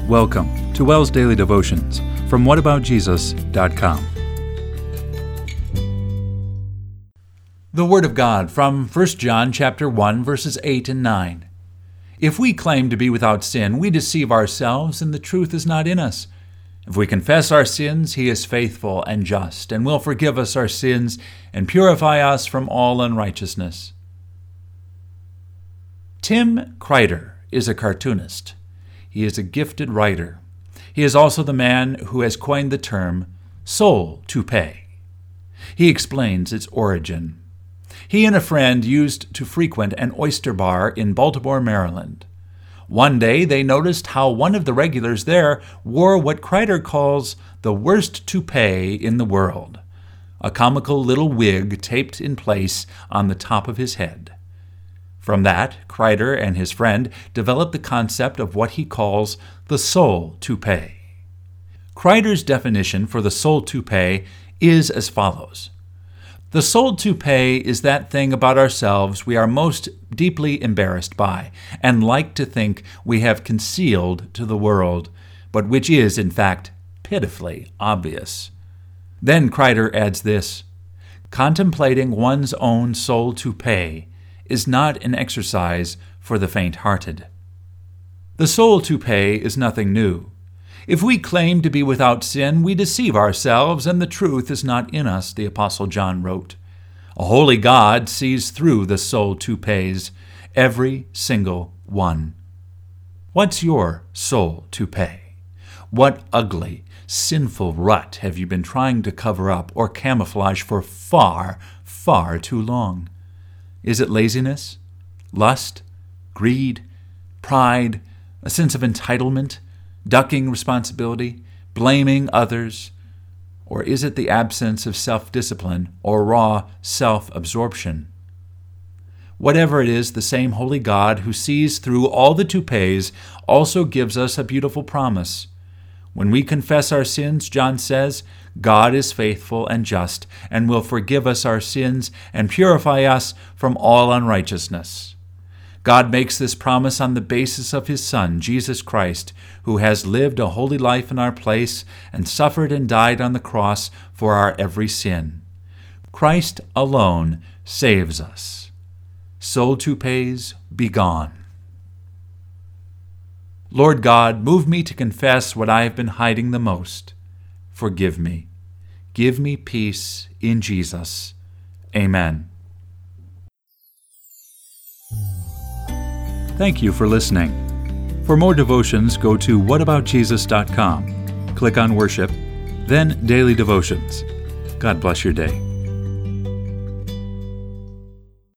Welcome to WELS Daily Devotions from whataboutjesus.com. The Word of God from 1 John chapter 1, verses 8 and 9. If we claim to be without sin, we deceive ourselves, and the truth is not in us. If we confess our sins, He is faithful and just, and will forgive us our sins and purify us from all unrighteousness. Tim Kreider is a cartoonist. He is a gifted writer. He is also the man who has coined the term soul toupee. He explains its origin. He and a friend used to frequent an oyster bar in Baltimore, Maryland. One day they noticed how one of the regulars there wore what Kreider calls the worst toupee in the world, a comical little wig taped in place on the top of his head. From that, Kreider and his friend developed the concept of what he calls the soul toupee. Kreider's definition for the soul toupee is as follows. The soul toupee is that thing about ourselves we are most deeply embarrassed by and like to think we have concealed to the world, but which is, in fact, pitifully obvious. Then Kreider adds this: contemplating one's own soul toupee is not an exercise for the faint-hearted. The soul toupee is nothing new. If we claim to be without sin, we deceive ourselves, and the truth is not in us, the Apostle John wrote. A holy God sees through the soul toupees, every single one. What's your soul toupee? What ugly, sinful rut have you been trying to cover up or camouflage for far, far too long? Is it laziness, lust, greed, pride, a sense of entitlement, ducking responsibility, blaming others? Or is it the absence of self-discipline or raw self-absorption? Whatever it is, the same holy God who sees through all the toupees also gives us a beautiful promise. When we confess our sins, John says, God is faithful and just and will forgive us our sins and purify us from all unrighteousness. God makes this promise on the basis of His Son, Jesus Christ, who has lived a holy life in our place and suffered and died on the cross for our every sin. Christ alone saves us. Soul toupees, be gone. Lord God, move me to confess what I have been hiding the most. Forgive me. Give me peace in Jesus. Amen. Thank you for listening. For more devotions, go to whataboutjesus.com. Click on Worship, then Daily Devotions. God bless your day.